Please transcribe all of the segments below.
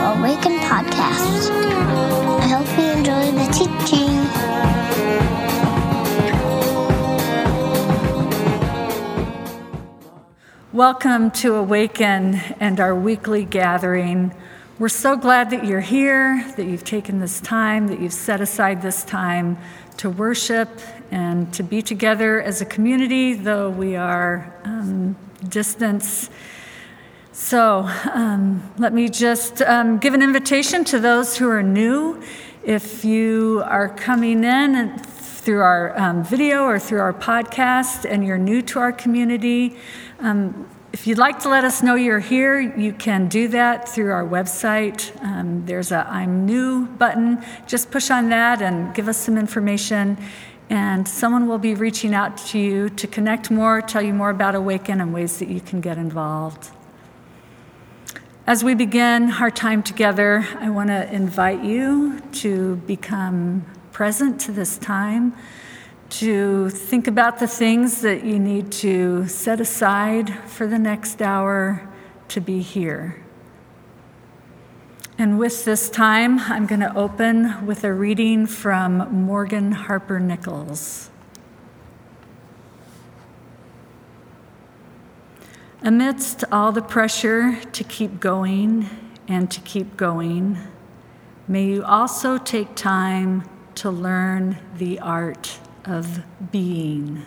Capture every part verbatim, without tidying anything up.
Awaken podcast. I hope you enjoy the teaching. Welcome to Awaken and our weekly gathering. We're so glad that you're here, that you've taken this time, that you've set aside this time to worship and to be together as a community, though we are um, distant. So um, let me just um, give an invitation to those who are new. If you are coming in through our um, video or through our podcast and you're new to our community, um, if you'd like to let us know you're here, you can do that through our website. Um, there's a I'm New button. Just push on that and give us some information, and someone will be reaching out to you to connect more, tell you more about Awaken and ways that you can get involved. As we begin our time together, I want to invite you to become present to this time, to think about the things that you need to set aside for the next hour to be here. And with this time, I'm going to open with a reading from Morgan Harper Nichols. Amidst all the pressure to keep going and to keep going, may you also take time to learn the art of being.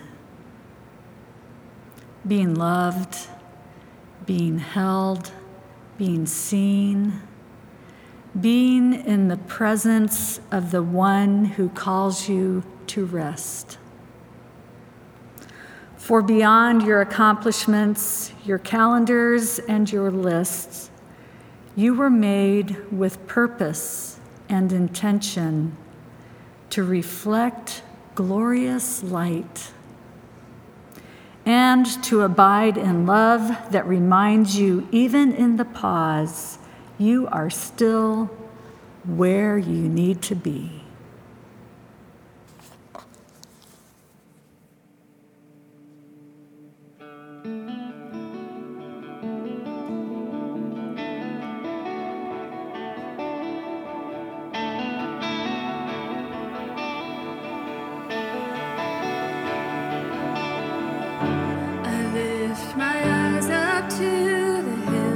Being loved, being held, being seen, being in the presence of the one who calls you to rest. For beyond your accomplishments, your calendars, and your lists, you were made with purpose and intention to reflect glorious light and to abide in love that reminds you, even in the pause, you are still where you need to be.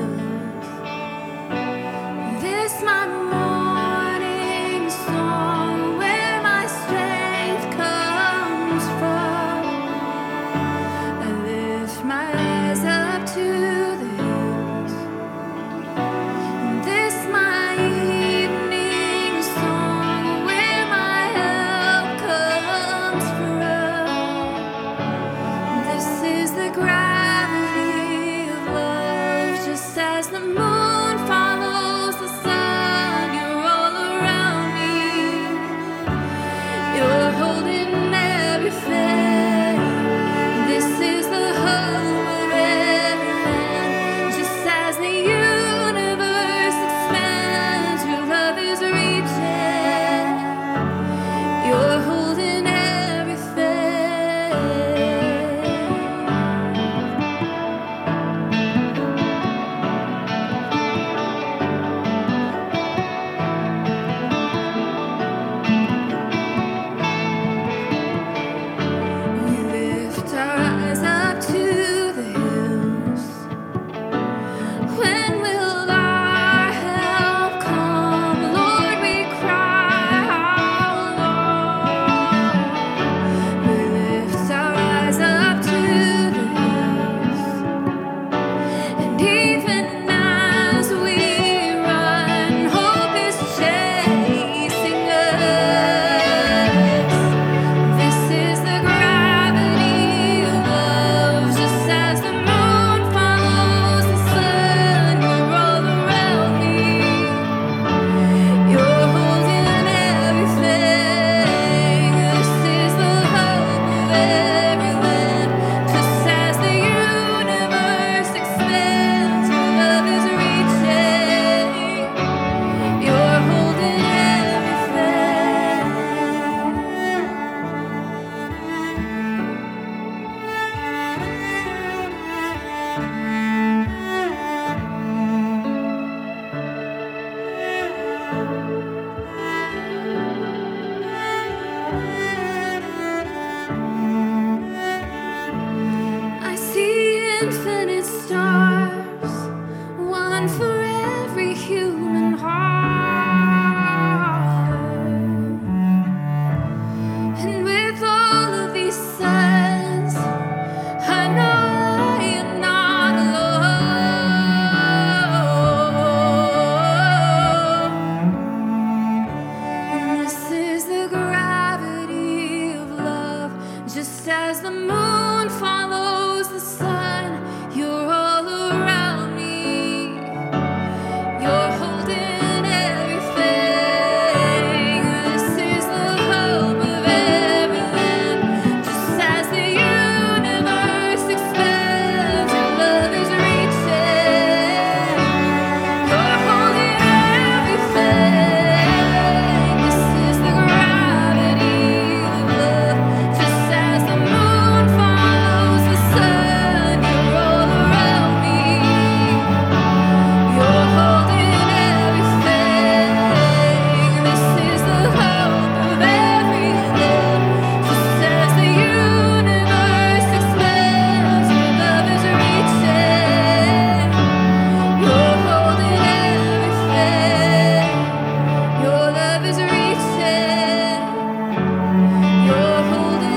This my morning song. infinite stars, one for every human heart. And with all of these suns, I know I am not alone. And this is the gravity of love, just as the moon follows the sun. You're all around me. You're holding everything. This is the hope of everything. Just as the universe expands, your love is reaching. You're holding everything. This is the gravity of love. Just as the moon follows the sun, you're all around me. You're holding everything. This is the hope of everything. Just as the universe expands, your love is reaching. You're holding everything. Your love is reaching. You're holding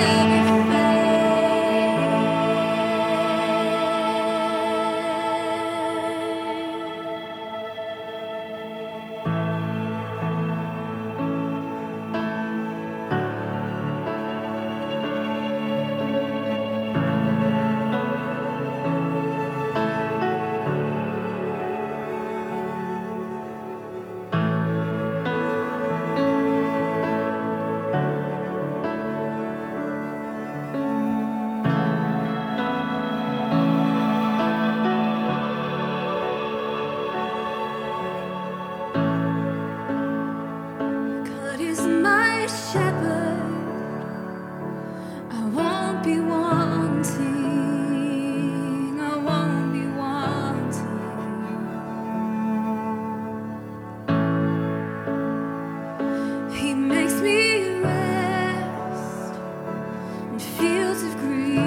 God is my shepherd, I won't be wanting, I won't be wanting. He makes me rest in fields of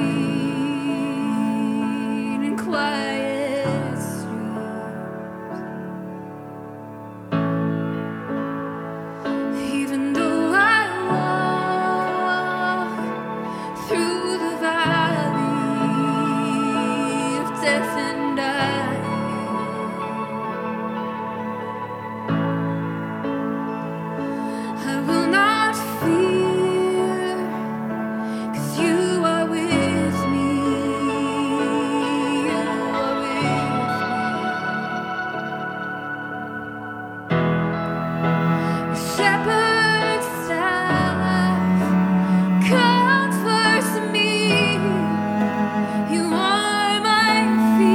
green and quiet streams. Even though I walk through the valley of death and dying, I will not fear, 'cause you are with me. You are with me. Shepherd's staff comforts me. You are my feet.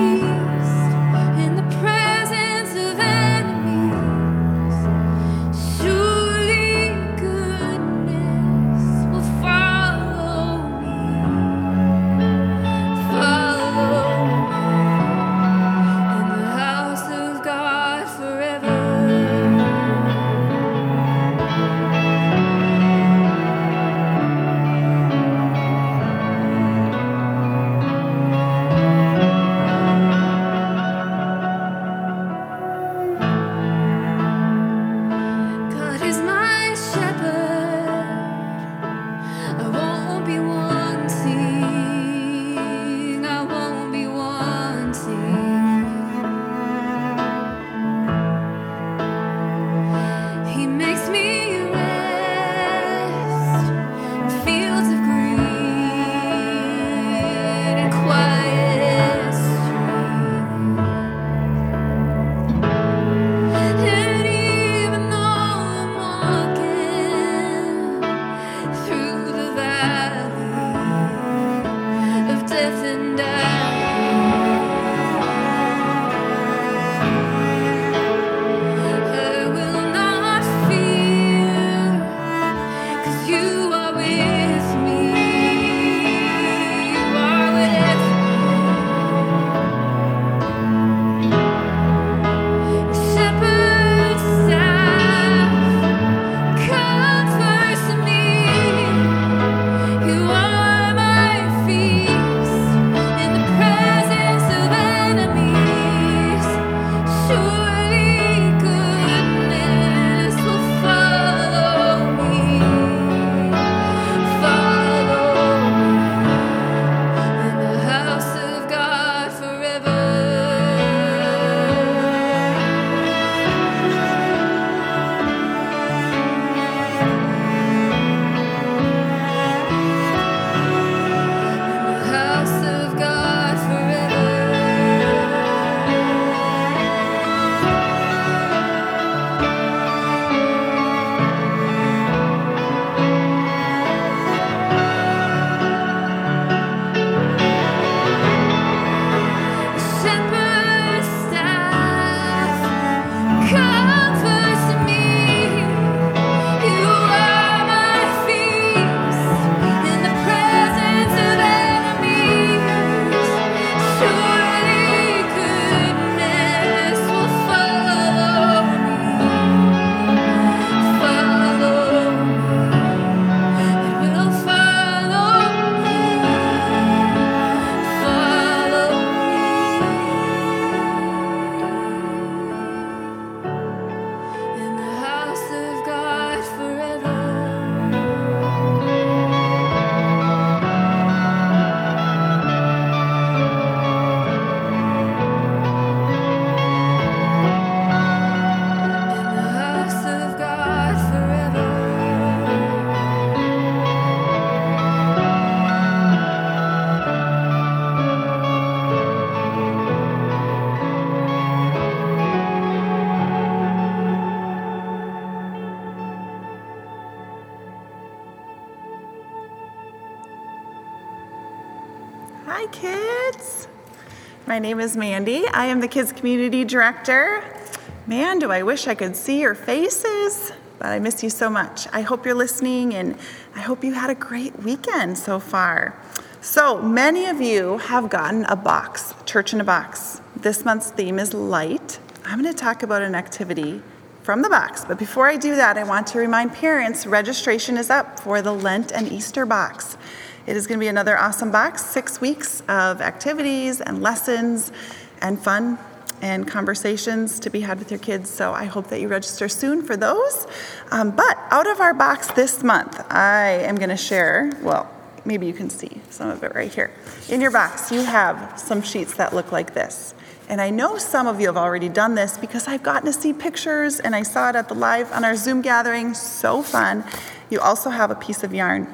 Hi, kids. My name is Mandy. I am the Kids Community Director. Man, do I wish I could see your faces, but I miss you so much. I hope you're listening, and I hope you had a great weekend so far. So many of you have gotten a box, Church in a Box. This month's theme is light. I'm going to talk about an activity from the box, but before I do that, I want to remind parents registration is up for the Lent and Easter box. It is going to be another awesome box, six weeks of activities and lessons and fun and conversations to be had with your kids. So I hope that you register soon for those. Um, but out of our box this month, I am going to share, well, maybe you can see some of it right here. In your box, you have some sheets that look like this. And I know some of you have already done this because I've gotten to see pictures and I saw it at the live on our Zoom gathering. So fun. You also have a piece of yarn.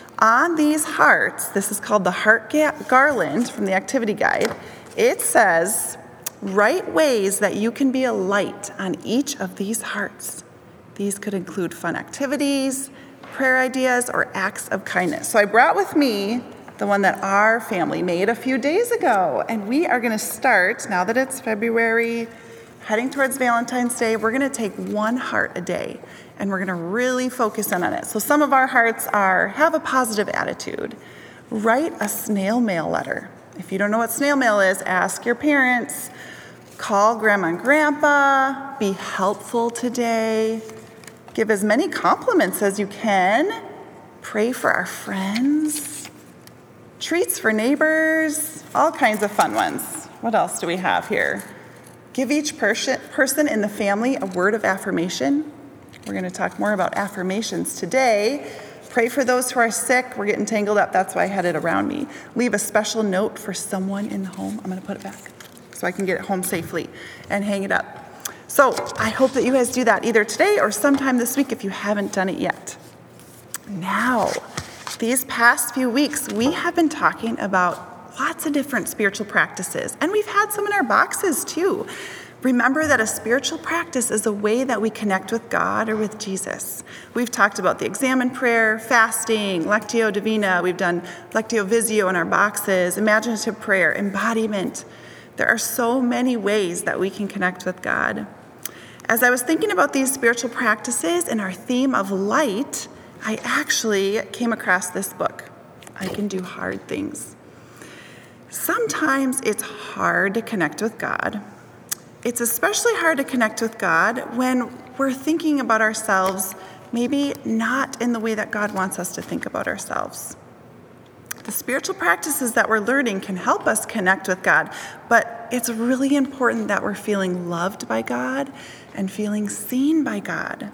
On these hearts, this is called the Heart Garland from the activity guide. It says, write ways that you can be a light on each of these hearts. These could include fun activities, prayer ideas, or acts of kindness. So I brought with me the one that our family made a few days ago. And we are going to start, now that it's February, heading towards Valentine's Day, we're going to take one heart a day. And we're going to really focus in on it. So some of our hearts are, have a positive attitude. Write a snail mail letter. If you don't know what snail mail is, ask your parents. Call grandma and grandpa. Be helpful today. Give as many compliments as you can. Pray for our friends. Treats for neighbors. All kinds of fun ones. What else do we have here? Give each person person in the family a word of affirmation. We're going to talk more about affirmations today. Pray for those who are sick. We're getting tangled up. That's why I had it around me. Leave a special note for someone in the home. I'm going to put it back so I can get it home safely and hang it up. So I hope that you guys do that either today or sometime this week if you haven't done it yet. Now, these past few weeks, we have been talking about lots of different spiritual practices, and we've had some in our boxes too. Remember that a spiritual practice is a way that we connect with God or with Jesus. We've talked about the examen prayer, fasting, Lectio Divina. We've done Lectio Visio in our boxes, imaginative prayer, embodiment. There are so many ways that we can connect with God. As I was thinking about these spiritual practices and our theme of light, I actually came across this book, I Can Do Hard Things. Sometimes it's hard to connect with God. It's especially hard to connect with God when we're thinking about ourselves, maybe not in the way that God wants us to think about ourselves. The spiritual practices that we're learning can help us connect with God, but it's really important that we're feeling loved by God and feeling seen by God.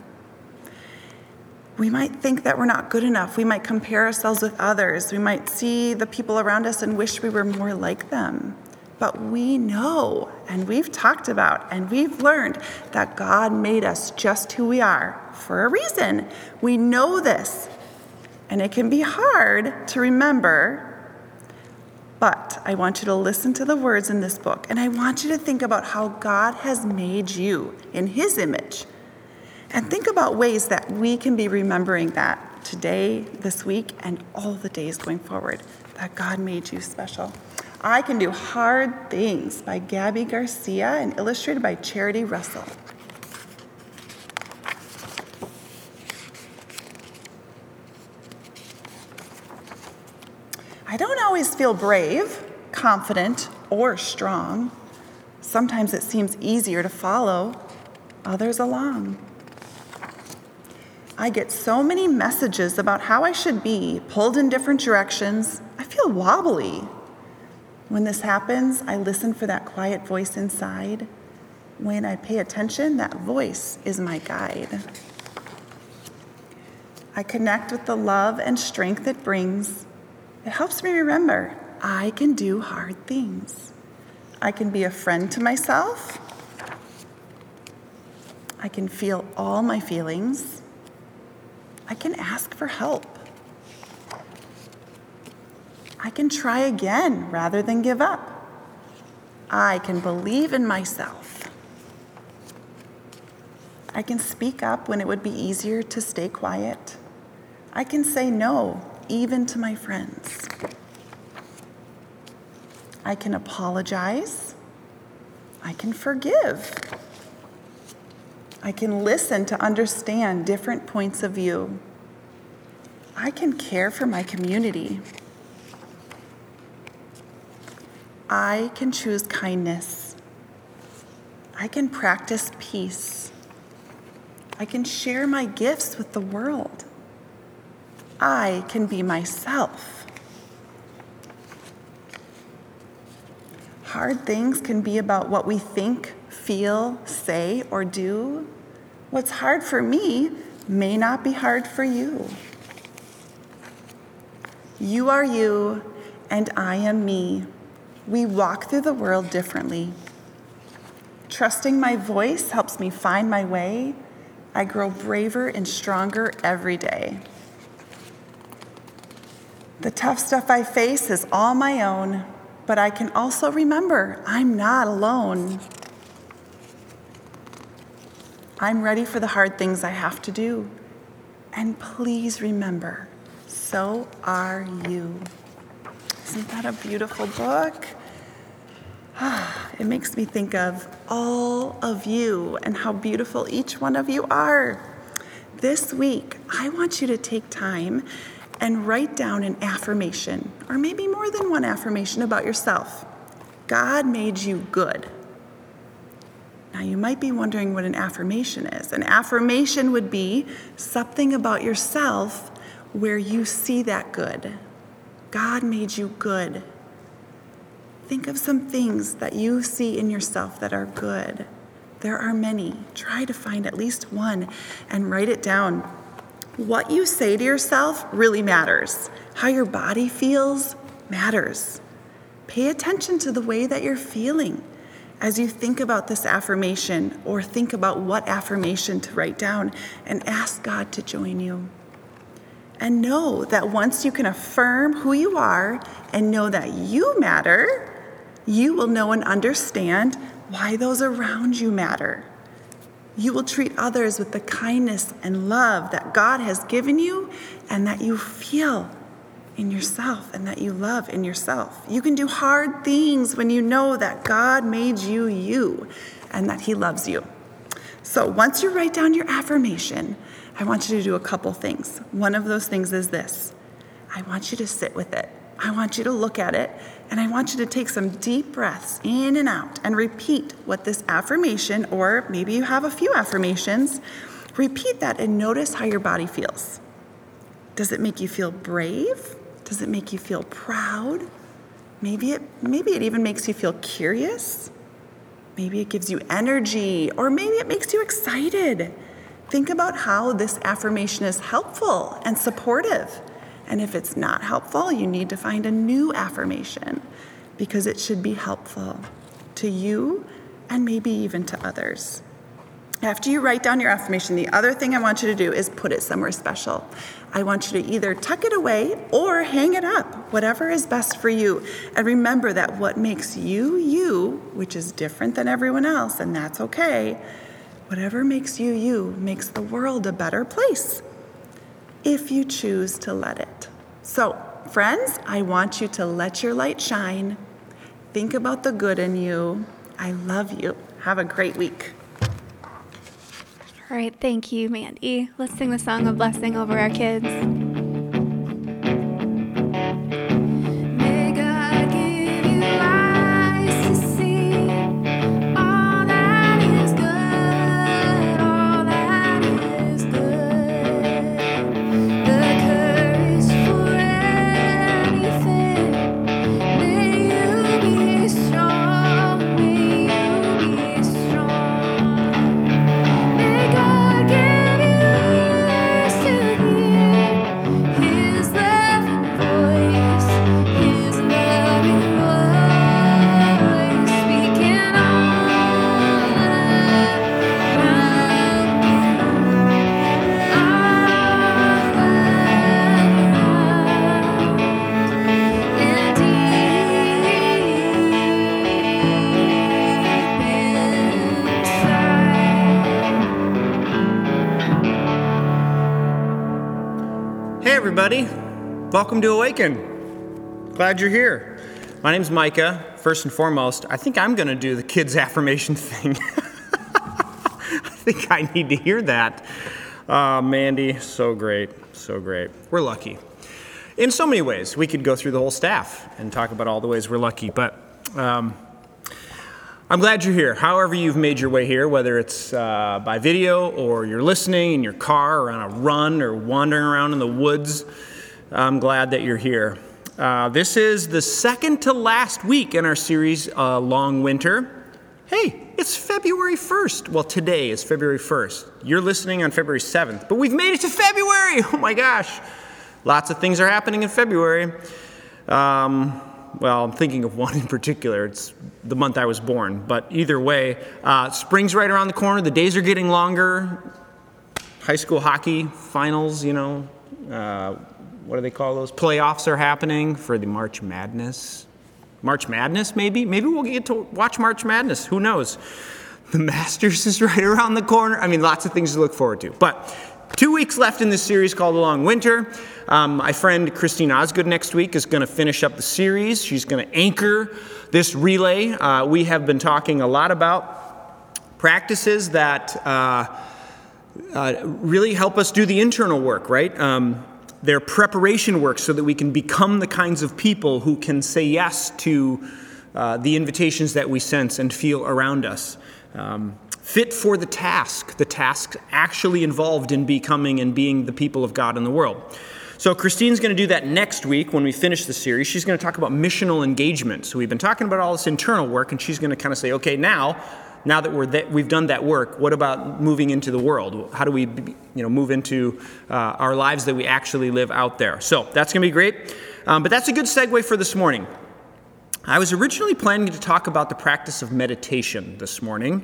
We might think that we're not good enough. We might compare ourselves with others. We might see the people around us and wish we were more like them. But we know, and we've talked about, and we've learned that God made us just who we are for a reason. We know this, and it can be hard to remember, but I want you to listen to the words in this book, and I want you to think about how God has made you in His image, and think about ways that we can be remembering that today, this week, and all the days going forward, that God made you special. I Can Do Hard Things by Gabby Garcia and illustrated by Charity Russell. I don't always feel brave, confident, or strong. Sometimes it seems easier to follow others along. I get so many messages about how I should be, pulled in different directions. I feel wobbly. When this happens, I listen for that quiet voice inside. When I pay attention, that voice is my guide. I connect with the love and strength it brings. It helps me remember I can do hard things. I can be a friend to myself. I can feel all my feelings. I can ask for help. I can try again rather than give up. I can believe in myself. I can speak up when it would be easier to stay quiet. I can say no, even to my friends. I can apologize. I can forgive. I can listen to understand different points of view. I can care for my community. I can choose kindness. I can practice peace. I can share my gifts with the world. I can be myself. Hard things can be about what we think, feel, say, or do. What's hard for me may not be hard for you. You are you, and I am me. We walk through the world differently. Trusting my voice helps me find my way. I grow braver and stronger every day. The tough stuff I face is all my own, but I can also remember I'm not alone. I'm ready for the hard things I have to do. And please remember, so are you. Isn't that a beautiful book? It makes me think of all of you and how beautiful each one of you are. This week, I want you to take time and write down an affirmation, or maybe more than one affirmation about yourself. God made you good. Now, you might be wondering what an affirmation is. An affirmation would be something about yourself where you see that good. God made you good. Think of some things that you see in yourself that are good. There are many. Try to find at least one and write it down. What you say to yourself really matters. How your body feels matters. Pay attention to the way that you're feeling as you think about this affirmation, or think about what affirmation to write down, and ask God to join you. And know that once you can affirm who you are and know that you matter, you will know and understand why those around you matter. You will treat others with the kindness and love that God has given you and that you feel in yourself and that you love in yourself. You can do hard things when you know that God made you you and that He loves you. So once you write down your affirmation, I want you to do a couple things. One of those things is this. I want you to sit with it. I want you to look at it, and I want you to take some deep breaths in and out and repeat what this affirmation, or maybe you have a few affirmations, repeat that and notice how your body feels. Does it make you feel brave? Does it make you feel proud? Maybe it, maybe it even makes you feel curious. Maybe it gives you energy, or maybe it makes you excited. Think about how this affirmation is helpful and supportive. And if it's not helpful, you need to find a new affirmation, because it should be helpful to you and maybe even to others. After you write down your affirmation, the other thing I want you to do is put it somewhere special. I want you to either tuck it away or hang it up, whatever is best for you. And remember that what makes you you, which is different than everyone else, and that's okay, whatever makes you you makes the world a better place, if you choose to let it. So, friends, I want you to let your light shine. Think about the good in you. I love you. Have a great week. All right, thank you, Mandy. Let's sing the song of blessing over our kids. May God give you eyes everybody. Welcome to Awaken. Glad you're here. My name's Micah. First and foremost, I think I'm going to do the kids' affirmation thing. I think I need to hear that. Uh, Mandy, so great, so great. We're lucky. In so many ways, we could go through the whole staff and talk about all the ways we're lucky, but um, I'm glad you're here. However you've made your way here, whether it's uh, by video or you're listening in your car or on a run or wandering around in the woods, I'm glad that you're here. Uh, this is the second to last week in our series, uh, Long Winter. Hey, it's February first. Well, today is February first. You're listening on February seventh, but we've made it to February. Oh my gosh. Lots of things are happening in February. Um, well, I'm thinking of one in particular. It's the month I was born. But either way, uh, spring's right around the corner. The days are getting longer. High school hockey finals, you know. Uh, what do they call those? Playoffs are happening for the March Madness. March Madness, maybe? Maybe we'll get to watch March Madness. Who knows? The Masters is right around the corner. I mean, lots of things to look forward to. But two weeks left in this series called The Long Winter. Um, my friend Christine Osgood next week is going to finish up the series. She's going to anchor this relay. Uh, we have been talking a lot about practices that uh, uh, really help us do the internal work, right? Um, Their preparation work so that we can become the kinds of people who can say yes to uh, the invitations that we sense and feel around us. Um, fit for the task, the task actually involved in becoming and being the people of God in the world. So Christine's going to do that next week when we finish the series. She's going to talk about missional engagement. So we've been talking about all this internal work, and she's going to kind of say, okay, now, now that we're that we've done that work, what about moving into the world? How do we, you know, move into uh, our lives that we actually live out there? So that's going to be great. Um, but that's a good segue for this morning. I was originally planning to talk about the practice of meditation this morning.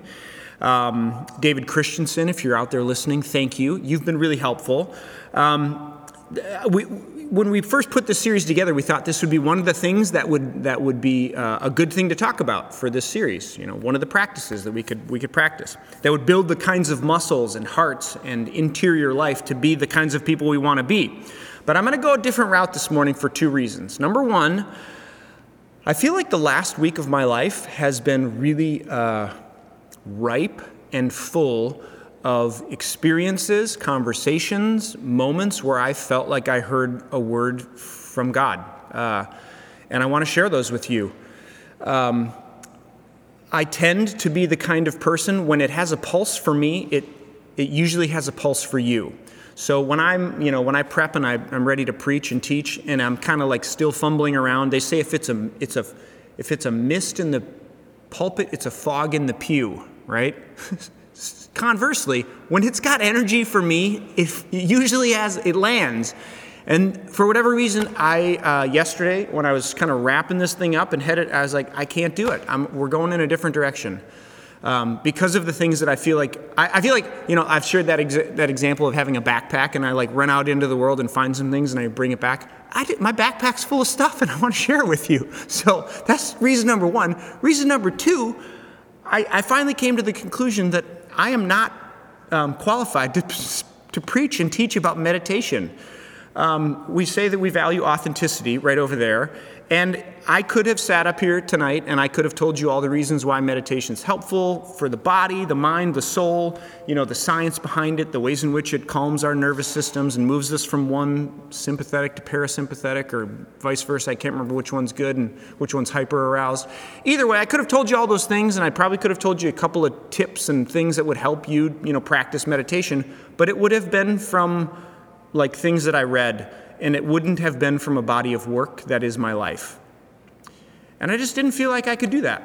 Um, David Christensen, if you're out there listening, thank you. You've been really helpful. Um, we, when we first put this series together, we thought this would be one of the things that would that would be uh, a good thing to talk about for this series. You know, one of the practices that we could we could practice that would build the kinds of muscles and hearts and interior life to be the kinds of people we want to be. But I'm going to go a different route this morning for two reasons. Number one, I feel like the last week of my life has been really uh, ripe and full of experiences, conversations, moments where I felt like I heard a word from God. Uh, and I want to share those with you. Um, I tend to be the kind of person, when it has a pulse for me, it it usually has a pulse for you. So when I'm, you know, when I prep and I, I'm ready to preach and teach, and I'm kind of like still fumbling around, they say if it's a it's a if it's a mist in the pulpit, it's a fog in the pew, right? Conversely, when it's got energy for me, it usually has, it lands. And for whatever reason, I, uh, yesterday, when I was kind of wrapping this thing up and headed, I was like, I can't do it. I'm, we're going in a different direction. Um, because of the things that I feel like, I, I feel like, you know, I've shared that exa- that example of having a backpack, and I like run out into the world and find some things and I bring it back. I did, my backpack's full of stuff and I want to share it with you. So that's reason number one. Reason number two, I, I finally came to the conclusion that I am not um, qualified to, to preach and teach about meditation. Um, we say that we value authenticity right over there. And I could have sat up here tonight and I could have told you all the reasons why meditation is helpful for the body, the mind, the soul, you know, the science behind it, the ways in which it calms our nervous systems and moves us from one sympathetic to parasympathetic or vice versa. I can't remember which one's good and which one's hyper-aroused. Either way, I could have told you all those things, and I probably could have told you a couple of tips and things that would help you, you know, practice meditation, but it would have been from like things that I read, and it wouldn't have been from a body of work that is my life. And I just didn't feel like I could do that.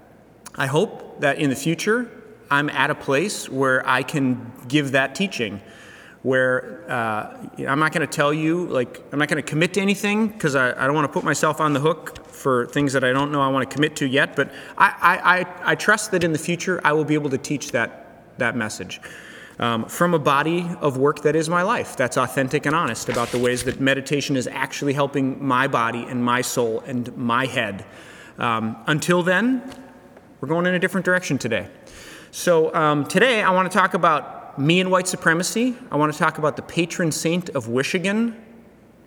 I hope that in the future, I'm at a place where I can give that teaching, where uh, I'm not going to tell you, like, I'm not going to commit to anything because I, I don't want to put myself on the hook for things that I don't know I want to commit to yet. But I, I, I, I trust that in the future, I will be able to teach that, that message. Um, from a body of work that is my life, that's authentic and honest about the ways that meditation is actually helping my body and my soul and my head. Um, until then, we're going in a different direction today. So um, today I want to talk about me and white supremacy. I want to talk about the patron saint of Michigan.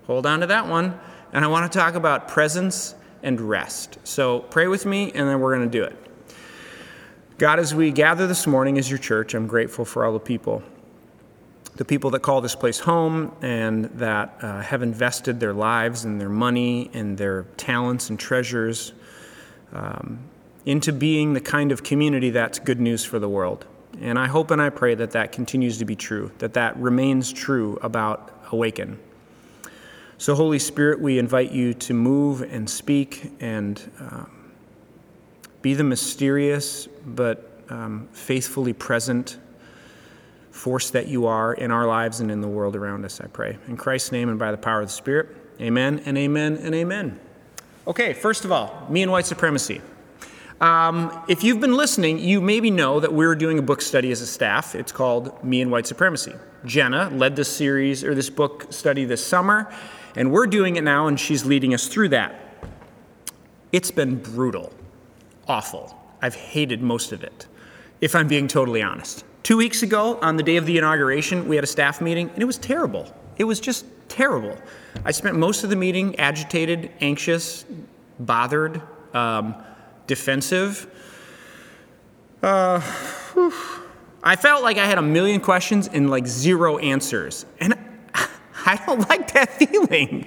Hold on to that one. And I want to talk about presence and rest. So pray with me, and then we're going to do it. God, as we gather this morning as your church, I'm grateful for all the people. The people that call this place home and that uh, have invested their lives and their money and their talents and treasures um, into being the kind of community that's good news for the world. And I hope and I pray that that continues to be true, that that remains true about Awaken. So, Holy Spirit, we invite you to move and speak and um, be the mysterious but um, faithfully present force that you are in our lives and in the world around us, I pray. In Christ's name and by the power of the Spirit, amen and amen and amen. Okay, first of all, me and white supremacy. Um, if you've been listening, you maybe know that we're doing a book study as a staff. It's called Me and White Supremacy. Jenna led this series or this book study this summer, and we're doing it now, and she's leading us through that. It's been brutal, awful. I've hated most of it, if I'm being totally honest. Two weeks ago, on the day of the inauguration, we had a staff meeting, and it was terrible. It was just terrible. I spent most of the meeting agitated, anxious, bothered, um, defensive. Uh, whew. I felt like I had a million questions and like zero answers. And I don't like that feeling.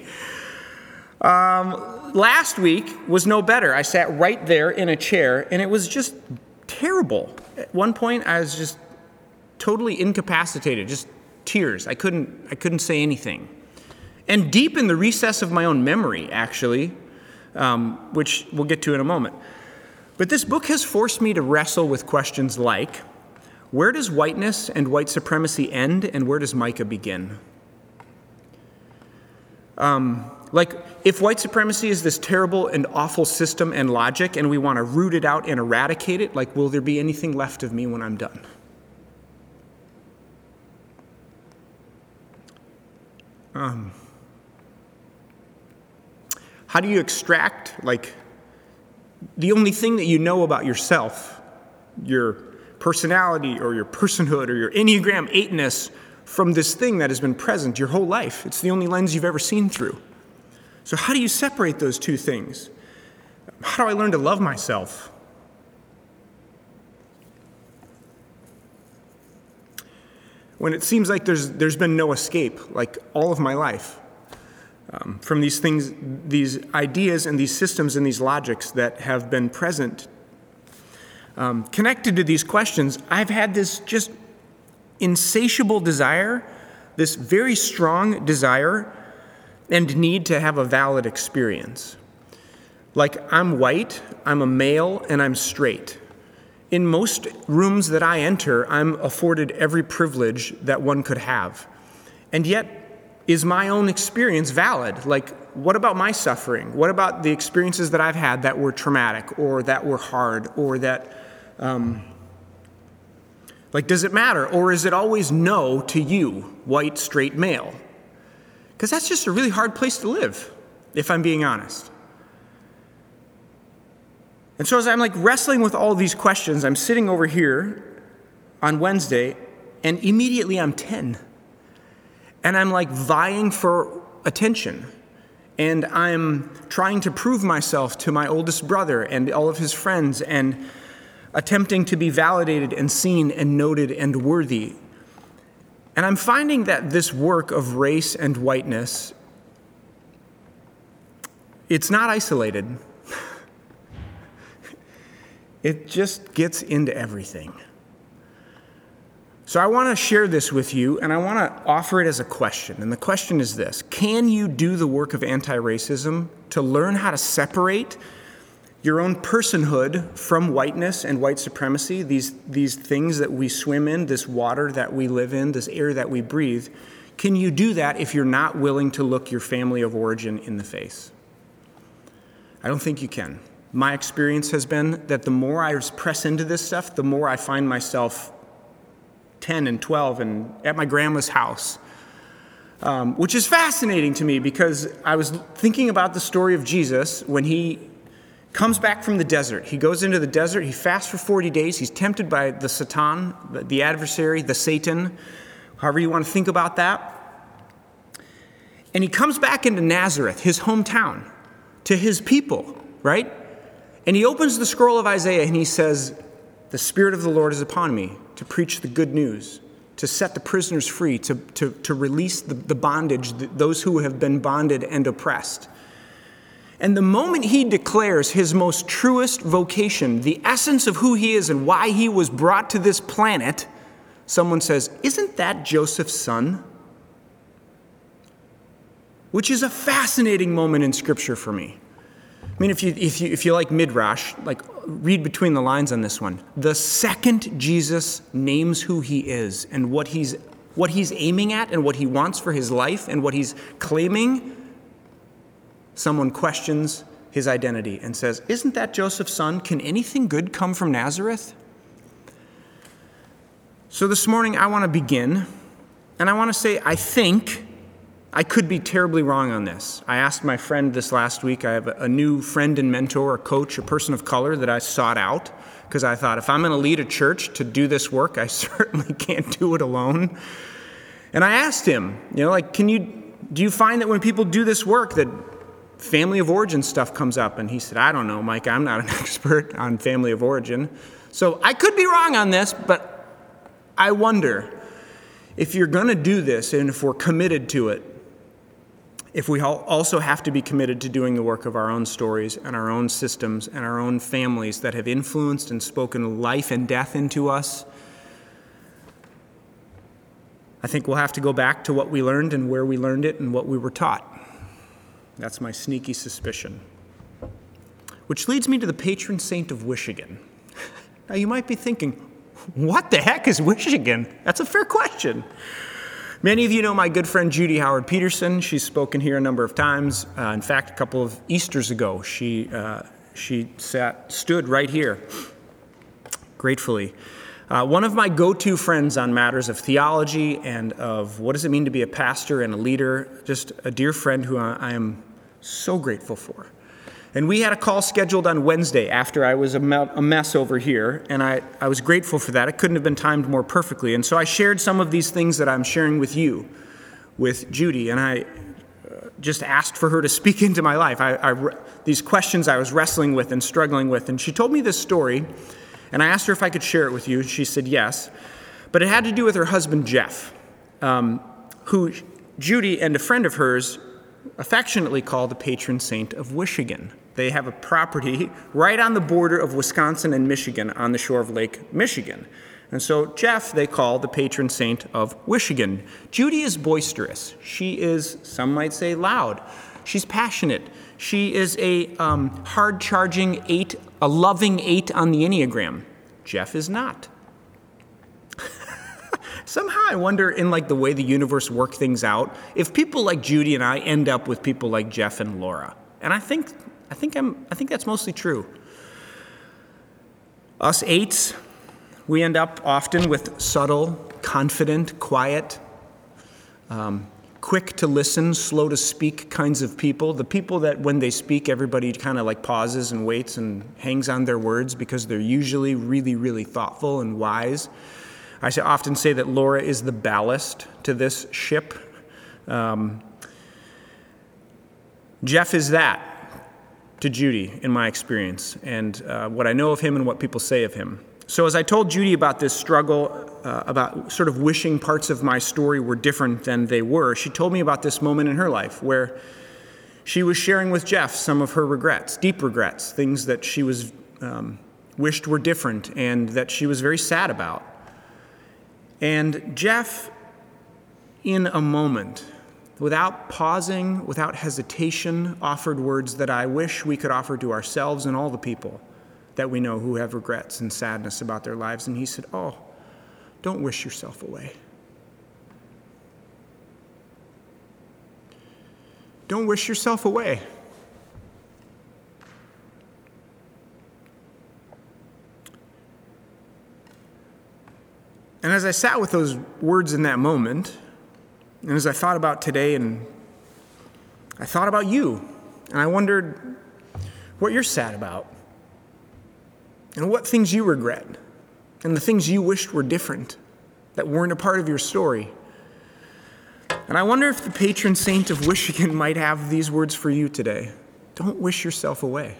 Um, last week was no better. I sat right there in a chair and it was just terrible. At one point I was just totally incapacitated, just tears. I couldn't, I couldn't say anything. And deep in the recess of my own memory, actually, um, which we'll get to in a moment. But this book has forced me to wrestle with questions like, where does whiteness and white supremacy end, and where does Micah begin? Um, like, if white supremacy is this terrible and awful system and logic, and we want to root it out and eradicate it, like, will there be anything left of me when I'm done? Um, how do you extract, like, the only thing that you know about yourself, your personality or your personhood or your Enneagram eight-ness from this thing that has been present your whole life? It's the only lens you've ever seen through. So how do you separate those two things? How do I learn to love myself? When it seems like there's there's been no escape, like all of my life. Um, from these things, these ideas and these systems and these logics that have been present. Um, connected to these questions, I've had this just insatiable desire, this very strong desire and need to have a valid experience. Like, I'm white, I'm a male, and I'm straight. In most rooms that I enter, I'm afforded every privilege that one could have. And yet, is my own experience valid? Like, what about my suffering? What about the experiences that I've had that were traumatic or that were hard or that, um, like, does it matter? Or is it always no to you, white, straight male? Because that's just a really hard place to live, if I'm being honest. And so as I'm like wrestling with all these questions, I'm sitting over here on Wednesday, and immediately I'm ten. And I'm like vying for attention. And I'm trying to prove myself to my oldest brother and all of his friends and attempting to be validated and seen and noted and worthy. And I'm finding that this work of race and whiteness, it's not isolated. It just gets into everything. So I want to share this with you, and I want to offer it as a question. And the question is this: can you do the work of anti-racism to learn how to separate your own personhood from whiteness and white supremacy, these, these things that we swim in, this water that we live in, this air that we breathe? Can you do that if you're not willing to look your family of origin in the face? I don't think you can. My experience has been that the more I press into this stuff, the more I find myself ten and twelve and at my grandma's house, um, which is fascinating to me because I was thinking about the story of Jesus when he comes back from the desert. He goes into the desert, he fasts for forty days, he's tempted by the Satan, the adversary, the Satan, however you want to think about that. And he comes back into Nazareth, his hometown, to his people, right? And he opens the scroll of Isaiah and he says, the Spirit of the Lord is upon me to preach the good news, to set the prisoners free, to, to, to release the, the bondage, the, those who have been bonded and oppressed. And the moment he declares his most truest vocation, the essence of who he is and why he was brought to this planet, someone says, isn't that Joseph's son? Which is a fascinating moment in Scripture for me. I mean, if you, if you, if you like Midrash, like read between the lines on this one. The second Jesus names who he is and what he's, what he's aiming at and what he wants for his life and what he's claiming, someone questions his identity and says, isn't that Joseph's son? Can anything good come from Nazareth? So this morning I want to begin, and I want to say I think I could be terribly wrong on this. I asked my friend this last week. I have a new friend and mentor, a coach, a person of color that I sought out because I thought if I'm going to lead a church to do this work, I certainly can't do it alone. And I asked him, you know, like, can you, do you find that when people do this work that family of origin stuff comes up? And he said, I don't know, Mike, I'm not an expert on family of origin. So I could be wrong on this, but I wonder if you're going to do this and if we're committed to it, if we also have to be committed to doing the work of our own stories and our own systems and our own families that have influenced and spoken life and death into us, I think we'll have to go back to what we learned and where we learned it and what we were taught. That's my sneaky suspicion. Which leads me to the patron saint of Wishigan. Now you might be thinking, what the heck is Wishigan? That's a fair question. Many of you know my good friend Judy Howard Peterson. She's spoken here a number of times. Uh, in fact, a couple of Easters ago, she uh, she sat stood right here, gratefully. Uh, one of my go-to friends on matters of theology and of what does it mean to be a pastor and a leader. Just a dear friend who I, I am so grateful for. And we had a call scheduled on Wednesday after I was a mess over here, and I, I was grateful for that. It couldn't have been timed more perfectly. And so I shared some of these things that I'm sharing with you, with Judy, and I uh, just asked for her to speak into my life. I, I, these questions I was wrestling with and struggling with, and she told me this story, and I asked her if I could share it with you. She said yes, but it had to do with her husband, Jeff, um, who Judy and a friend of hers affectionately call the patron saint of Wishigan. They have a property right on the border of Wisconsin and Michigan on the shore of Lake Michigan. And so Jeff, they call the patron saint of Wishigan. Judy is boisterous. She is, some might say, loud. She's passionate. She is a um, hard-charging eight, a loving eight on the Enneagram. Jeff is not. Somehow I wonder, in like the way the universe worked things out, if people like Judy and I end up with people like Jeff and Laura. And I think I think I'm I think that's mostly true. Us eights, we end up often with subtle, confident, quiet, um, quick to listen, slow to speak kinds of people. The people that when they speak, everybody kind of like pauses and waits and hangs on their words because they're usually really, really thoughtful and wise. I often say that Laura is the ballast to this ship. Um, Jeff is that to Judy, in my experience, and uh, what I know of him and what people say of him. So as I told Judy about this struggle, uh, about sort of wishing parts of my story were different than they were, she told me about this moment in her life where she was sharing with Jeff some of her regrets, deep regrets, things that she was um, wished were different and that she was very sad about. And Jeff, in a moment, without pausing, without hesitation, offered words that I wish we could offer to ourselves and all the people that we know who have regrets and sadness about their lives. And he said, oh, don't wish yourself away. Don't wish yourself away. And as I sat with those words in that moment, and as I thought about today, and I thought about you, and I wondered what you're sad about, and what things you regret, and the things you wished were different, that weren't a part of your story. And I wonder if the patron saint of Michigan might have these words for you today. Don't wish yourself away.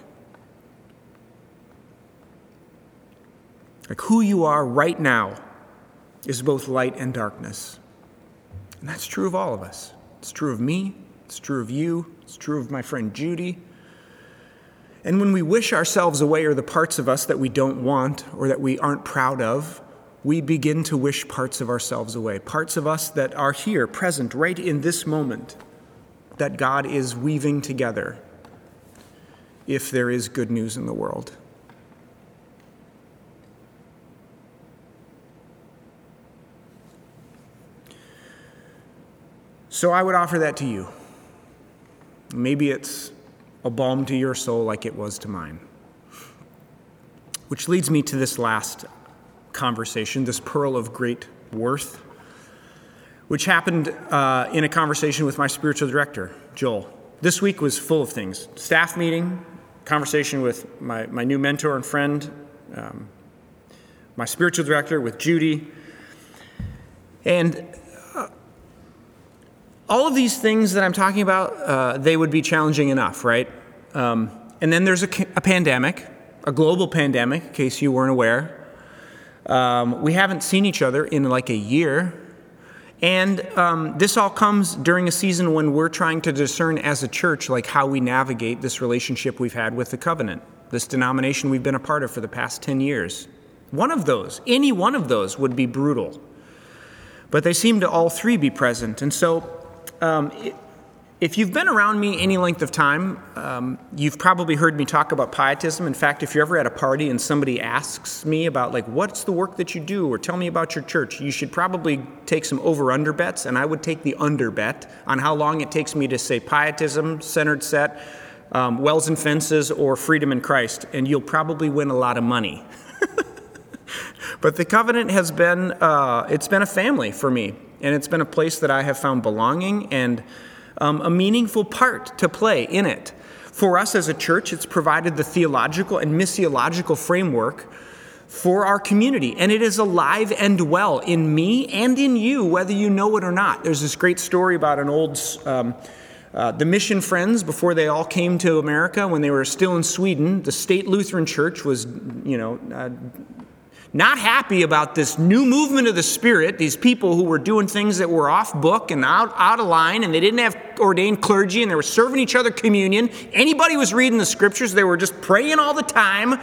Like who you are right now is both light and darkness. And that's true of all of us. It's true of me. It's true of you. It's true of my friend Judy. And when we wish ourselves away, or the parts of us that we don't want or that we aren't proud of, we begin to wish parts of ourselves away, parts of us that are here, present, right in this moment, that God is weaving together if there is good news in the world. So I would offer that to you. Maybe it's a balm to your soul like it was to mine. Which leads me to this last conversation, this pearl of great worth, which happened uh, in a conversation with my spiritual director, Joel. This week was full of things. Staff meeting, conversation with my, my new mentor and friend, um, my spiritual director with Judy. And uh, all of these things that I'm talking about, uh, they would be challenging enough, right? Um, and then there's a, a pandemic, a global pandemic, in case you weren't aware. Um, we haven't seen each other in like a year. And um, this all comes during a season when we're trying to discern as a church like how we navigate this relationship we've had with the covenant, this denomination we've been a part of for the past ten years. One of those, any one of those would be brutal. But they seem to all three be present. And so um, it, if you've been around me any length of time, um, you've probably heard me talk about pietism. In fact, if you're ever at a party and somebody asks me about, like, what's the work that you do, or tell me about your church, you should probably take some over-under bets, and I would take the under bet on how long it takes me to say pietism, centered set, um, wells and fences, or freedom in Christ, and you'll probably win a lot of money. But the covenant has been, uh, it's been a family for me, and it's been a place that I have found belonging and Um, a meaningful part to play in it. For us as a church, it's provided the theological and missiological framework for our community, and it is alive and well in me and in you, whether you know it or not. There's this great story about an old, um, uh, the mission friends before they all came to America when they were still in Sweden. The state Lutheran church was, you know, uh, not happy about this new movement of the Spirit, these people who were doing things that were off book and out, out of line, and they didn't have ordained clergy, and they were serving each other communion. Anybody was reading the scriptures, they were just praying all the time.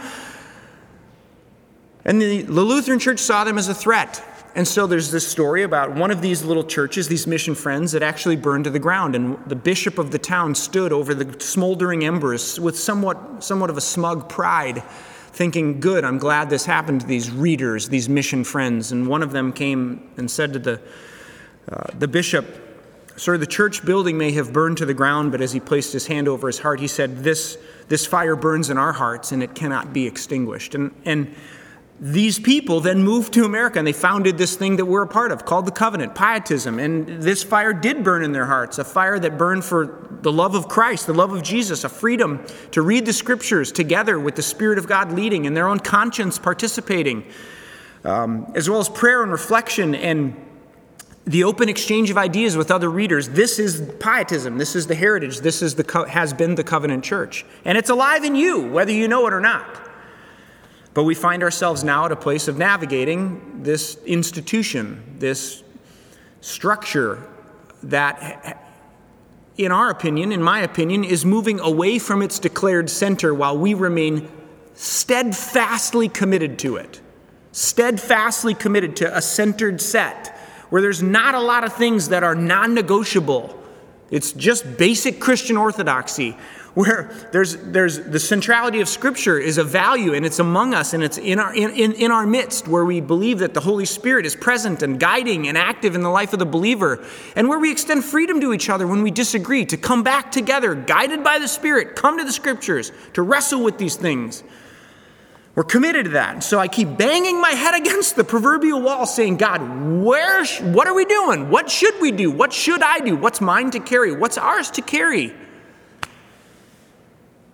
And the, the Lutheran church saw them as a threat. And so there's this story about one of these little churches, these mission friends, that actually burned to the ground. And the bishop of the town stood over the smoldering embers with somewhat, somewhat of a smug pride, thinking, good, I'm glad this happened to these readers, these mission friends. And one of them came and said to the uh, the bishop, sir, the church building may have burned to the ground, but as he placed his hand over his heart, he said, this this fire burns in our hearts and it cannot be extinguished. And and these people then moved to America and they founded this thing that we're a part of called the covenant, pietism. And this fire did burn in their hearts, a fire that burned for the love of Christ, the love of Jesus, a freedom to read the scriptures together with the Spirit of God leading and their own conscience participating, um, as well as prayer and reflection and the open exchange of ideas with other readers. This is pietism. This is the heritage. This is the co- has been the covenant church. And it's alive in you, whether you know it or not. But we find ourselves now at a place of navigating this institution, this structure that, in our opinion, in my opinion, is moving away from its declared center while we remain steadfastly committed to it. Steadfastly committed to a centered set where there's not a lot of things that are non-negotiable. It's just basic Christian orthodoxy, where there's there's the centrality of Scripture is a value, and it's among us, and it's in our in, in, in our midst, where we believe that the Holy Spirit is present and guiding and active in the life of the believer, and where we extend freedom to each other when we disagree, to come back together, guided by the Spirit, come to the Scriptures, to wrestle with these things. We're committed to that. So I keep banging my head against the proverbial wall saying, God, where, sh- what are we doing? What should we do? What should I do? What's mine to carry? What's ours to carry?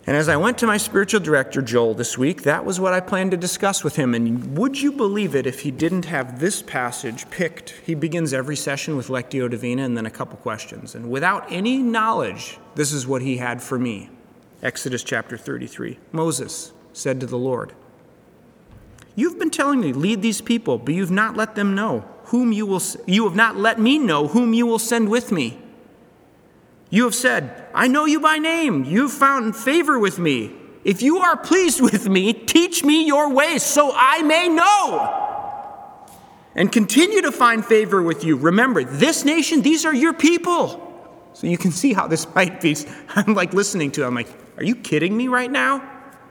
And as I went to my spiritual director, Joel, this week, that was what I planned to discuss with him. And would you believe it if he didn't have this passage picked? He begins every session with Lectio Divina and then a couple questions. And without any knowledge, this is what he had for me. Exodus chapter thirty-three. Moses said to the Lord, "You've been telling me, lead these people, but you've not let them know whom you will, you have not let me know whom you will send with me. You have said, I know you by name. You've found favor with me. If you are pleased with me, teach me your ways so I may know and continue to find favor with you. Remember, this nation, these are your people." So you can see how this might be. I'm like listening to it. I'm like, are you kidding me right now?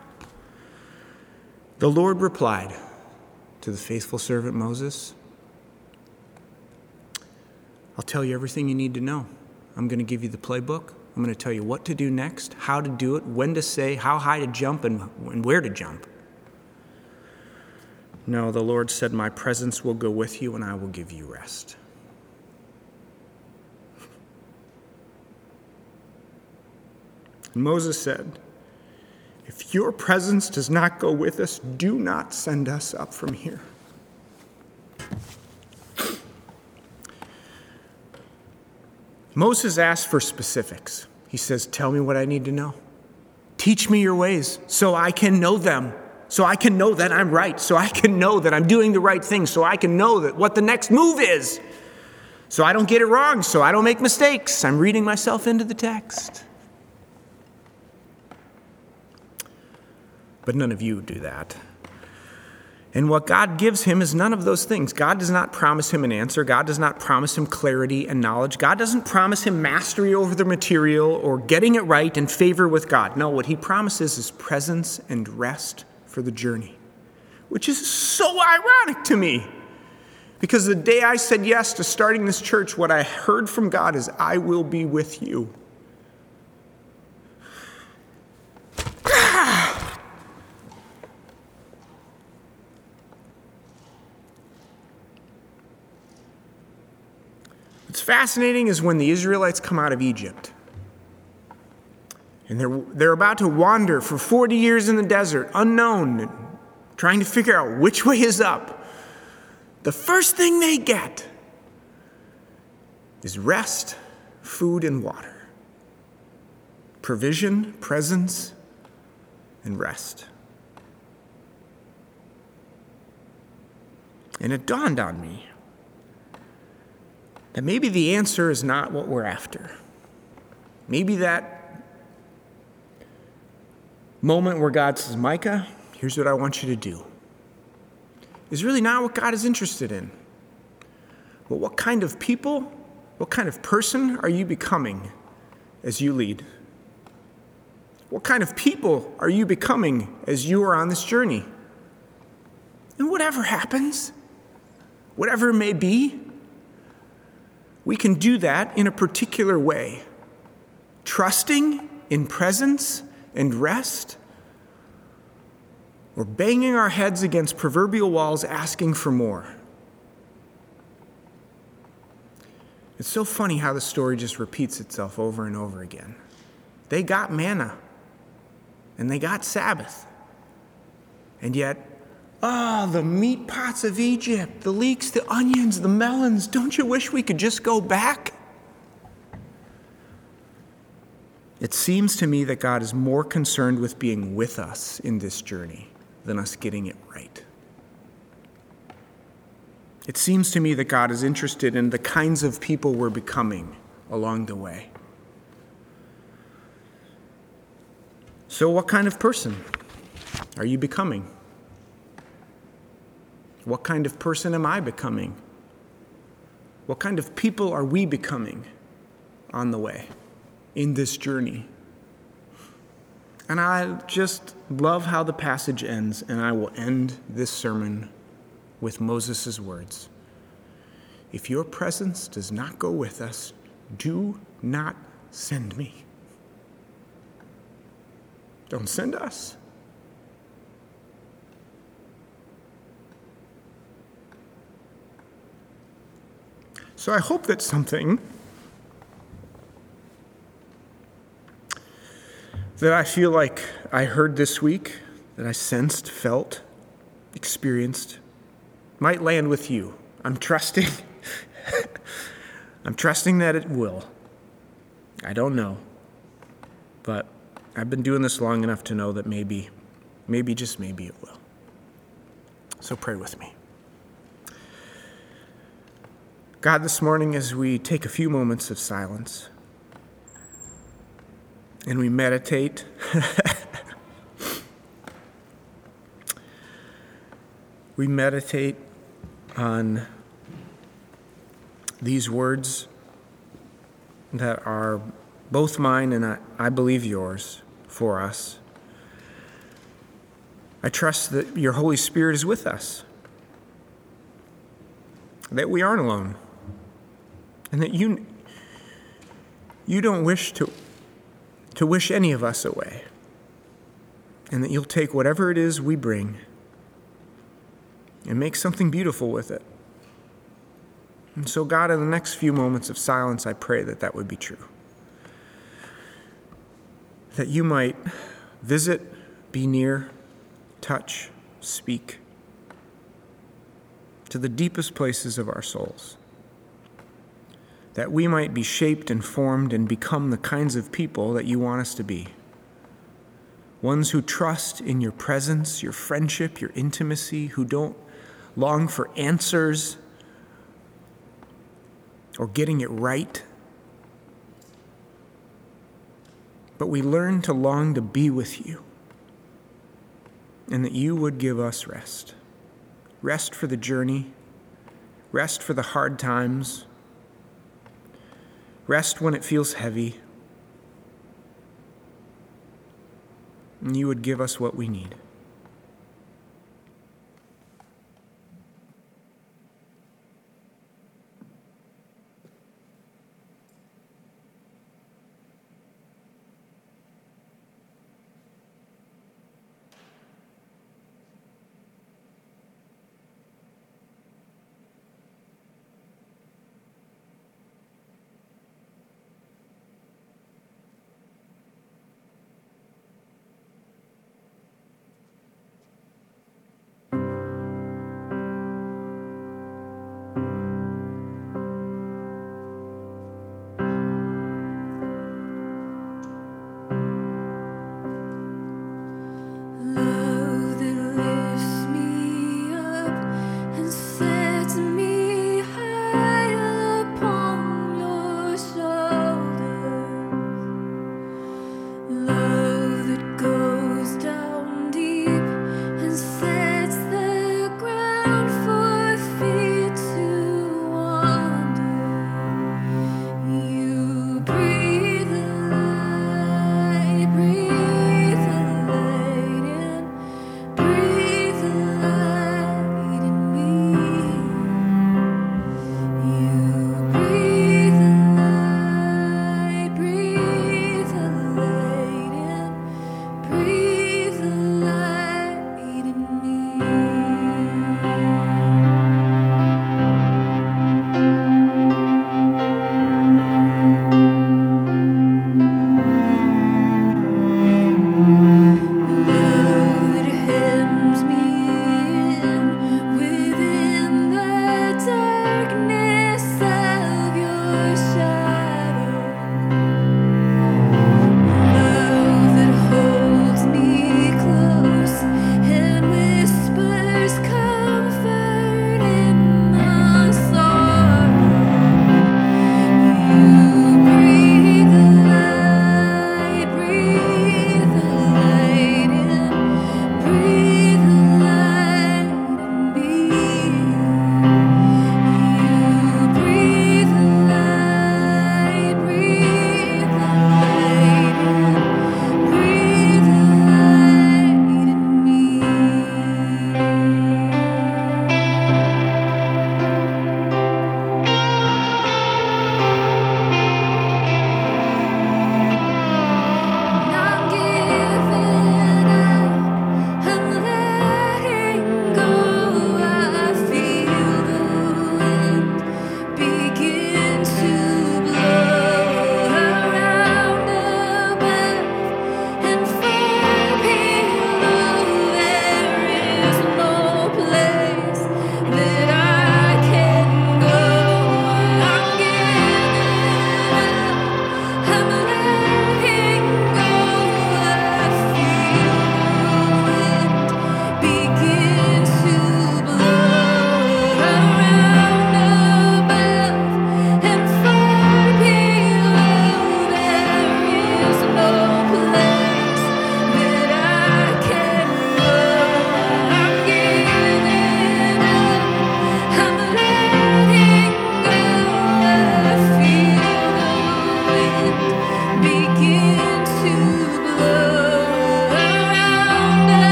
The Lord replied to the faithful servant Moses, "I'll tell you everything you need to know. I'm going to give you the playbook. I'm going to tell you what to do next, how to do it, when to say, how high to jump, and, and where to jump." No, the Lord said, "My presence will go with you and I will give you rest." And Moses said, "If your presence does not go with us, do not send us up from here." Moses asked for specifics. He says, "Tell me what I need to know. Teach me your ways so I can know them, so I can know that I'm right, so I can know that I'm doing the right thing, so I can know that what the next move is, so I don't get it wrong, so I don't make mistakes. I'm reading myself into the text." But none of you do that. And what God gives him is none of those things. God does not promise him an answer. God does not promise him clarity and knowledge. God doesn't promise him mastery over the material or getting it right and favor with God. No, what he promises is presence and rest for the journey, which is so ironic to me. Because the day I said yes to starting this church, what I heard from God is, "I will be with you." What's fascinating is when the Israelites come out of Egypt and they're, they're about to wander for forty years in the desert, unknown, trying to figure out which way is up. The first thing they get is rest, food, and water. Provision, presence, and rest. And it dawned on me that maybe the answer is not what we're after. Maybe that moment where God says, "Micah, here's what I want you to do," is really not what God is interested in. But what kind of people, what kind of person are you becoming as you lead? What kind of people are you becoming as you are on this journey? And whatever happens, whatever it may be, we can do that in a particular way, trusting in presence and rest, or banging our heads against proverbial walls asking for more. It's so funny how the story just repeats itself over and over again. They got manna, and they got Sabbath, and yet, oh, the meat pots of Egypt, the leeks, the onions, the melons. Don't you wish we could just go back? It seems to me that God is more concerned with being with us in this journey than us getting it right. It seems to me that God is interested in the kinds of people we're becoming along the way. So what kind of person are you becoming? What kind of person am I becoming? What kind of people are we becoming on the way, in this journey? And I just love how the passage ends, and I will end this sermon with Moses' words. "If your presence does not go with us, do not send me." Don't send us. So I hope that something that I feel like I heard this week, that I sensed, felt, experienced, might land with you. I'm trusting. I'm trusting that it will. I don't know. But I've been doing this long enough to know that maybe, maybe, just maybe it will. So pray with me. God, this morning as we take a few moments of silence and we meditate, we meditate on these words that are both mine and I, I believe yours for us. I trust that your Holy Spirit is with us, that we aren't alone, and that you you don't wish to to wish any of us away, and that you'll take whatever it is we bring and make something beautiful with it. And so, God, in the next few moments of silence, I pray that that would be true. That you might visit, be near, touch, speak to the deepest places of our souls. That we might be shaped and formed and become the kinds of people that you want us to be. Ones who trust in your presence, your friendship, your intimacy, who don't long for answers or getting it right, but we learn to long to be with you, and that you would give us rest. Rest for the journey, rest for the hard times, rest when it feels heavy, and you would give us what we need. Breathe the light in me.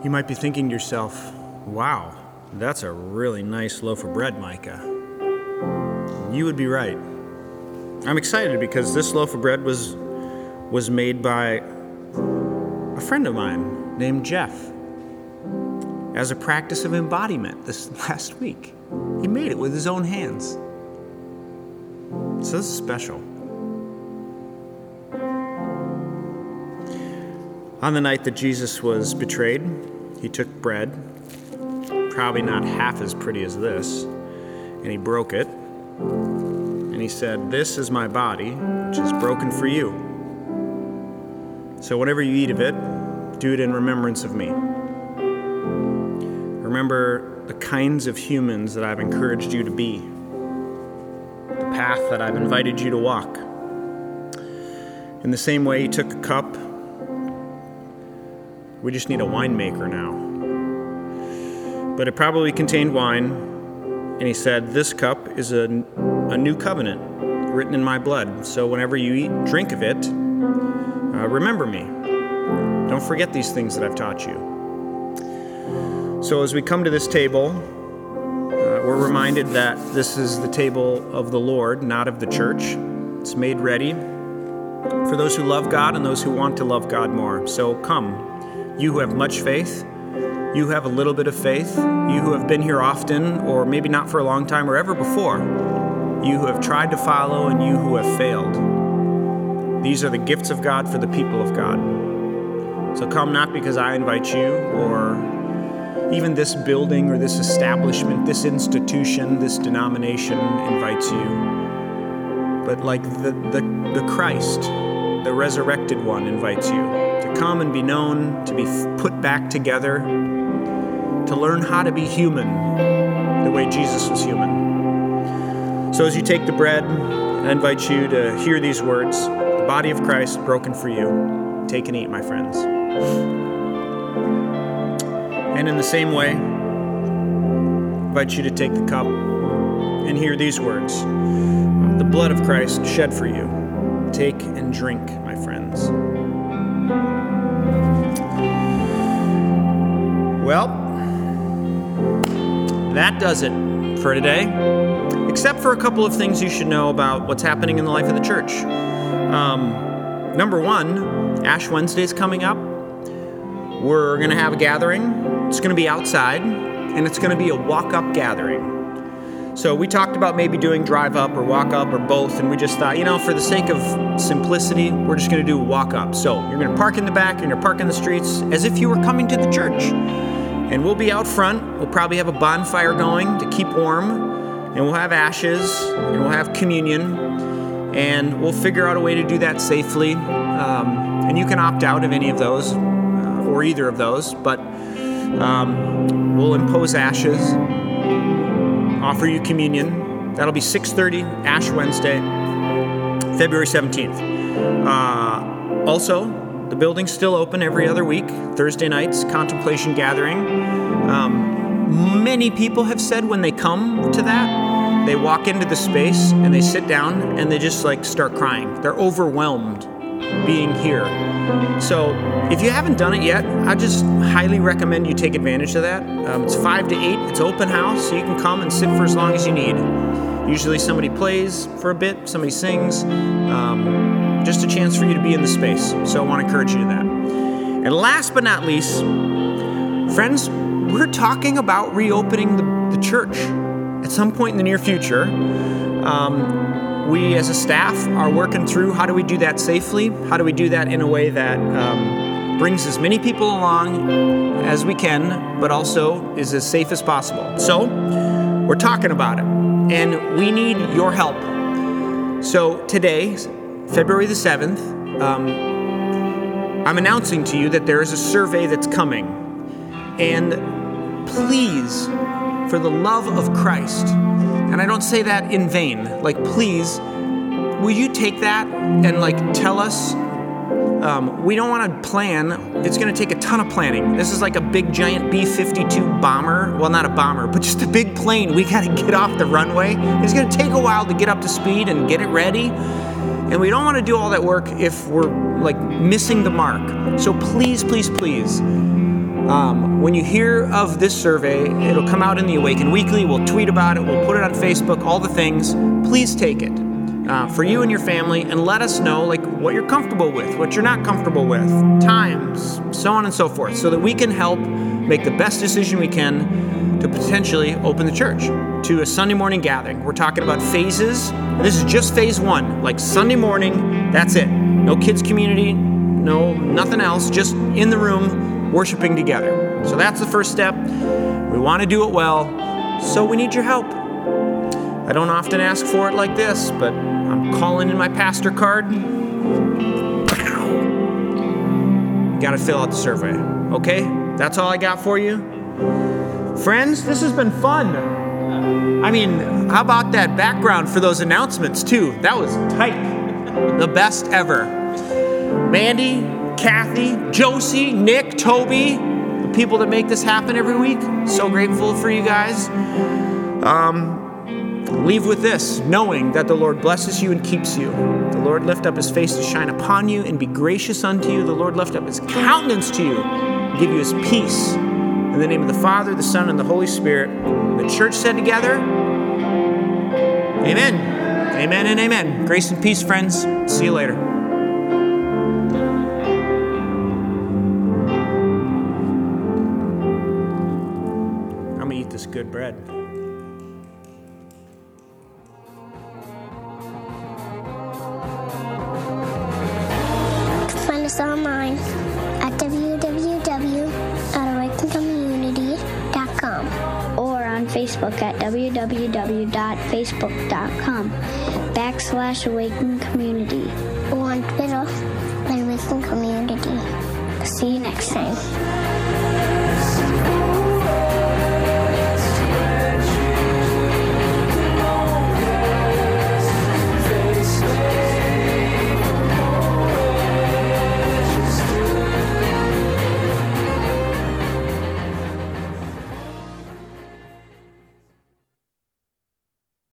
You might be thinking to yourself, wow, that's a really nice loaf of bread, Micah. You would be right. I'm excited because this loaf of bread was was made by a friend of mine named Jeff as a practice of embodiment this last week. He made it with his own hands. So this is special. On the night that Jesus was betrayed, he took bread, probably not half as pretty as this, and he broke it. And he said, "This is my body, which is broken for you. So whenever you eat of it, do it in remembrance of me." Remember the kinds of humans that I've encouraged you to be, the path that I've invited you to walk. In the same way, he took a cup. We just need a winemaker now. But it probably contained wine, and he said, "This cup is a, a new covenant written in my blood. So whenever you eat, drink of it, uh, remember me. Don't forget these things that I've taught you." So as we come to this table, uh, we're reminded that this is the table of the Lord, not of the church. It's made ready for those who love God and those who want to love God more. So come, you who have much faith, you who have a little bit of faith, you who have been here often, or maybe not for a long time or ever before, you who have tried to follow and you who have failed. These are the gifts of God for the people of God. So come not because I invite you, or even this building or this establishment, this institution, this denomination invites you, but like the, the, the Christ, the resurrected one, invites you to come and be known, to be put back together, to learn how to be human the way Jesus was human. So as you take the bread, I invite you to hear these words: the body of Christ broken for you. Take and eat, my friends. And in the same way, I invite you to take the cup and hear these words: the blood of Christ shed for you. Take and drink, my friends. Well, that does it for today, except for a couple of things you should know about what's happening in the life of the church. Um, number one, Ash Wednesday is coming up. We're going to have a gathering. It's going to be outside, and it's going to be a walk-up gathering. So we talked about maybe doing drive-up or walk-up or both, and we just thought, you know, for the sake of simplicity, we're just going to do a walk-up. So you're going to park in the back, you're going to park in the streets as if you were coming to the church. And we'll be out front. We'll probably have a bonfire going to keep warm, and we'll have ashes, and we'll have communion, and we'll figure out a way to do that safely. Um, and you can opt out of any of those, uh, or either of those, but um, we'll impose ashes, offer you communion. That'll be six thirty, Ash Wednesday, February seventeenth. Uh, also, the building's still open every other week, Thursday nights, contemplation gathering. Um, many people have said when they come to that, they walk into the space and they sit down and they just like start crying. They're overwhelmed being here. So if you haven't done it yet, I just highly recommend you take advantage of that. Um, it's five to eight. It's open house, so you can come and sit for as long as you need. Usually somebody plays for a bit, somebody sings. Um, just a chance for you to be in the space. So I want to encourage you to that. And last but not least, friends, we're talking about reopening the, the church at some point in the near future. Um, We, as a staff, are working through how do we do that safely? How do we do that in a way that um, brings as many people along as we can, but also is as safe as possible? So, we're talking about it, and we need your help. So, today, February the seventh, um, I'm announcing to you that there is a survey that's coming. And please, for the love of Christ, and I don't say that in vain. Like, please, will you take that and, like, tell us? Um, we don't want to plan. It's going to take a ton of planning. This is like a big, giant B fifty-two bomber. Well, not a bomber, but just a big plane. We got to get off the runway. It's going to take a while to get up to speed and get it ready. And we don't want to do all that work if we're, like, missing the mark. So please, please, please, Um, when you hear of this survey, it'll come out in the Awaken Weekly. We'll tweet about it. We'll put it on Facebook, all the things. Please take it uh, for you and your family, and let us know like what you're comfortable with, what you're not comfortable with, times, so on and so forth, so that we can help make the best decision we can to potentially open the church to a Sunday morning gathering. We're talking about phases. This is just phase one, like Sunday morning, that's it. No kids community, no nothing else, just in the room, worshiping together. So that's the first step. We want to do it well, so we need your help. I don't often ask for it like this, but I'm calling in my pastor card. You gotta fill out the survey, okay? That's all I got for you. Friends, this has been fun. I mean, how about that background for those announcements too? That was tight. The best ever. Mandy, Kathy, Josie, Nick, Toby, the people that make this happen every week. So grateful for you guys. Um, leave with this, knowing that the Lord blesses you and keeps you. The Lord lift up his face to shine upon you and be gracious unto you. The Lord lift up his countenance to you and give you his peace. In the name of the Father, the Son, and the Holy Spirit. The church said together, amen. Amen and amen. Grace and peace, friends. See you later. I'm going to eat this good bread. Find us online at w w w dot awaken community dot com or on Facebook at w w w dot facebook dot com backslash awaken community or on Twitter at awaken community. See you next time.